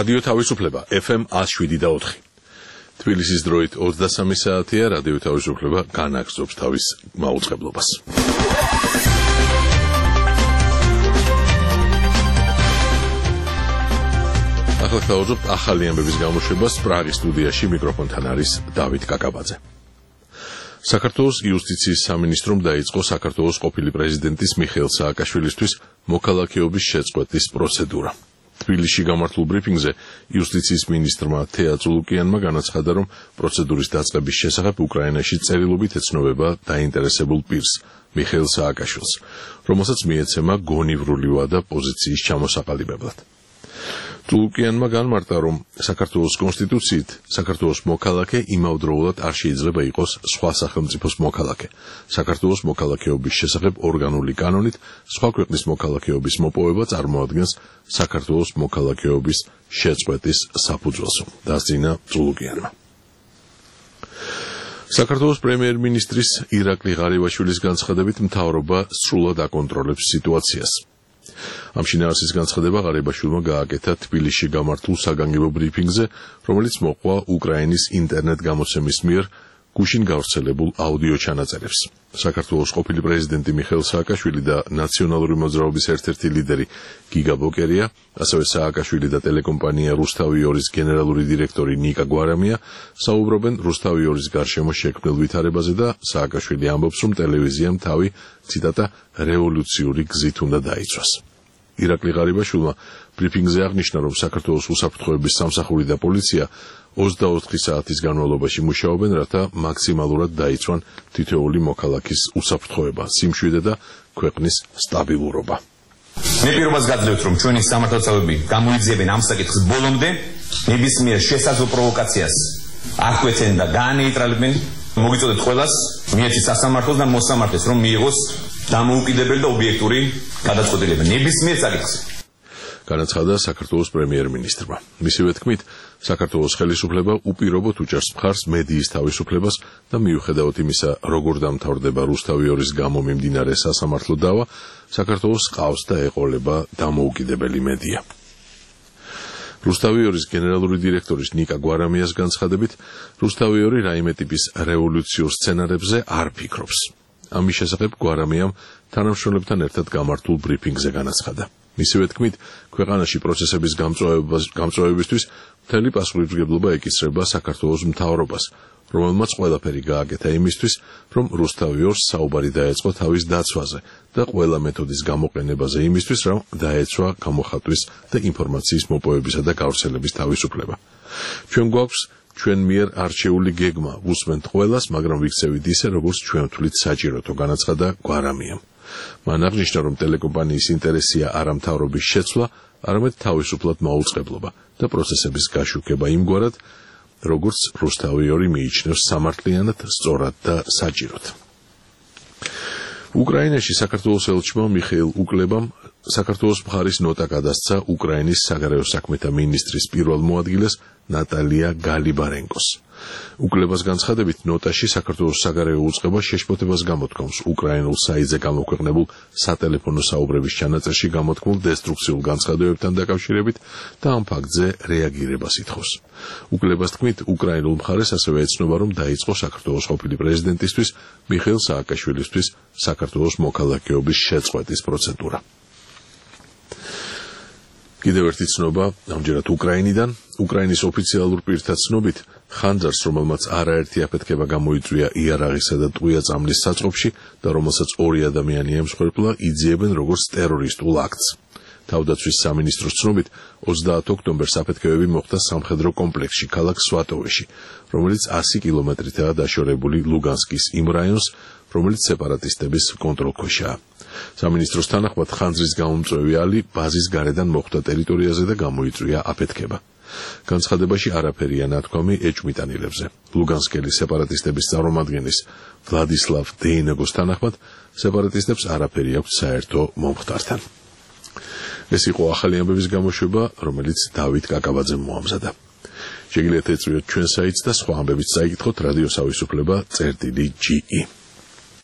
რადიო თავისუფლება FM 107.4. თბილისის დროით 23 საათია, რადიო თავისუფლება განაგრძობს თავის მაუწყებლობას. ახლა თავაზობთ ახალი ამბების გამოშვებას პრაღის სტუდიაში მიკროფონთან არის დავით კაკაბაძე. საქართველოს იუსტიციის სამინისტრომ დაიწყო საქართველოს ყოფილი პრეზიდენტის მიხეილ სააკაშვილისთვის მოქალაქეობის შეწყვეტის პროცედურა. თბილისში გამართულ ბრიფინგზე იუსტიციის მინისტრმა თეა წულუკიანმა განაცხადა, რომ პროცედურის დაწყების შესახებ უკრაინაში წერილობით ეცნობება დაინტერესებულ პირს, მიხეილ სააკაშვილს, რომელსაც მიეცემა გონივრული ვადა პოზიციის ჩამოსაყალიბებლად. წულუკიანმა განმარტა, რომ საქართველოს კონსტიტუციით საქართველოს მოქალაქე იმავდროულად არ შეიძლება იყოს სხვა სახელმწიფოს მოქალაქე. საქართველოს მოქალაქეობის შესახებ ორგანული კანონით სხვა ქვეყნის მოქალაქეობის მოპოვება წარმოადგენს საქართველოს მოქალაქეობის შეწყვეტის საფუძველს, დასძინა წულუკიანმა. საქართველოს პრემიერ-მინისტრის ირაკლი ღარიბაშვილის განცხადებით მთავრობა სრულად აკონტროლებს სიტუაციას. ამ შინაარსის განცხადება ღარიბაშვილმა გააკეთა თბილისში გამართულ საგანგებო ბრიფინგზე, რომელიც მოყვა უკრაინის ინტერნეტ გამოცემის მიერ გუშინ გავრცელებულ აუდიო ჩანაწერებს. საქართველოს ყოფილი პრეზიდენტი მიხეილ სააკაშვილი და ნაციონალური მოძრაობის ერთ-ერთი ლიდერი გიგა ბოკერია, ასევე სააკაშვილი და ტელეკომპანია რუსთავი 2-ის გენერალური დირექტორი ნიკა გვარამია საუბრობენ რუსთავი 2-ის გარშემო შექმნილ ვითარებაზე და სააკაშვილი ამბობს, რომ ტელევიზიამ თავი, ციტატა, რევოლუციური გზით უნდა დაიცვას. ირაკლი ღარიბაშვილმა ბრიფინგზე აღნიშნა, რომ საქართველოს უსაფრთხოების სამსახური და პოლიცია 24 საათის განმავლობაში მუშაობენ, რათა მაქსიმალურად დაიცვან თითოეული მოქალაქის უსაფრთხოება, სიმშვიდე და ქვეყნის სტაბილურობა. მე პირობას გაძლევთ, რომ ჩვენი სამართალდამცავები გამოიძიებენ ამ საკითხის ბოლომდე, ნებისმიერ შესაძლო პროვოკაციას ახვეცენ და გაანეიტრალებენ. მოგიწოდეთ ყველას მიეცით სასამართლოს და მოსამართლეს, რომ მიიღოს დამოუკიდებელი და ობიექტური გადაწყვეტილება ნებისმიერ საკითხზე. განაცხადა საქართველოს პრემიერ-მინისტრმა. მისივე თქმით, საქართველოს ხელისუფლება უპირობოდ უჭერს მხარს მედიის თავისუფლებას და მიუხედავად იმისა, როგორ დამთავრდება რუსთავი 2-ის გამო მიმდინარე სასამართლო დავა, საქართველოს ყავს და ეყოლება დამოუკიდებელი მედია. რუსთავი 2-ის გენერალური დირექტორის ნიკა გვარამიას განცხადებით, რუსთავი 2 რაიმე ტიპის რევოლუციურ სცენარებზე არ ფიქრობს. ამის შესახებ გვარამიამ თანამშრომლებთან ერთად გამართულ ბრიფინგზე განაცხადა. მისივე თქმით, ქვეყანაში პროცესების გამწვავებისთვის მთელი პასუხისმგებლობა ეკისრება საქართველოს მთავრობას, რომელმაც ყველაფერი გააკეთა იმისთვის, რომ რუსთავი 2-ს საუბარი დაეწყო თავის დაცვაზე და ყველა მეთოდის გამოყენებაზე იმისთვის, რომ დაეცვა გამოხატვის და ინფორმაციის მოპოვებისა და გავრცელების თავისუფლება. ჩვენ გვაქვს ჩვენ მიერ არჩეული გეგმა, ვუსმენთ ყველას, მაგრამ ვიქცევით ისე, როგორც ჩვენ ვთვლით საჭიროთო, განაცხადა გვარამიამ. მან აღნიშნა, რომ ტელეკომპანიის ინტერესია არა მთავრობის შეცვლა, არამედ თავისუფლად მაუწყებლობა და პროცესების გაშუქება იმგვარად, როგორც რუსთავი 2 მიიჩნევს სამართლიანად, სწორად და საჭიროდ. უკრაინაში საქართველოს ელჩმა მიხეილ უკლებამ საქართველოს მხარის ნოტა გადასცა უკრაინის საგარეო საქმეთა მინისტრის პირველ მოადგილეს ნატალია გალიბარენკოს. უკლებას განცხადებით, ნოტაში საქართველოს საგარეო უწყება შეშფოთებას გამოთქვამს უკრაინულ საიტზე გამოქვეყნებულ სატელეფონო საუბრების ჩანაწერში გამოთქმულ დესტრუქციულ განცხადებებთან დაკავშირებით და ამ ფაქტზე რეაგირებას ითხოვს. უკლებას თქმით, უკრაინულ მხარეს ასევე ეცნობა, რომ დაიწყო საქართველოს ყოფილი პრეზიდენტისთვის მიხეილ სააკაშვილისთვის საქართველოს მოქალაქეობის შეწყვეტის პროცედურა. კიდევ ერთი ცნობა, ამჯერად უკრაინიდან, უკრაინის ოფიციალურ პირთა ცნობით, ხანძარს, რომელმაც არაერთი აფეთქება გამოიწვია იარაღისა და ტყვია-წამლის საწყობში და რომელსაც 2 ადამიანი ემსხვერპლა, იძიებენ როგორც ტერორისტულ აქტს. თავდაცვის სამინისტროს ცნობით, 30 ოქტომბერს აფეთქებები მოხდა სამხედრო კომპლექსში, ქალაქ სვატოვეში, რომელიც 100 კილომეტრითაა დაშორებული ლუგანსკის იმ რაიონს, რომელიც სეპარატისტების კონტროლქვეშაა. სამინისტროს თანახმად ხანძრის გამომწვევი ალი ბაზის გარედან მოხვდა ტერიტორიაზე და გამოიწვია აფეთქება. განცხადებაში არაფერია ნათქვამი ეჭვმიტანილებზე. ლუგანსკელი სეპარატისტების წარმომადგენლის ვლადისლავ დეინეგოს თანახმად, სეპარატისტებს არაფერი აქვთ საერთო მომხდართან. ეს იყო ახალი ამბების გამოშვება, რომელიც დავით კაკაბაძემ მოამზადა. შეგიძლიათ ეწვიოთ ჩვენ საიტს და სხვა ამბებიც წაიკითხოთ რადიო თავისუფლება.ge.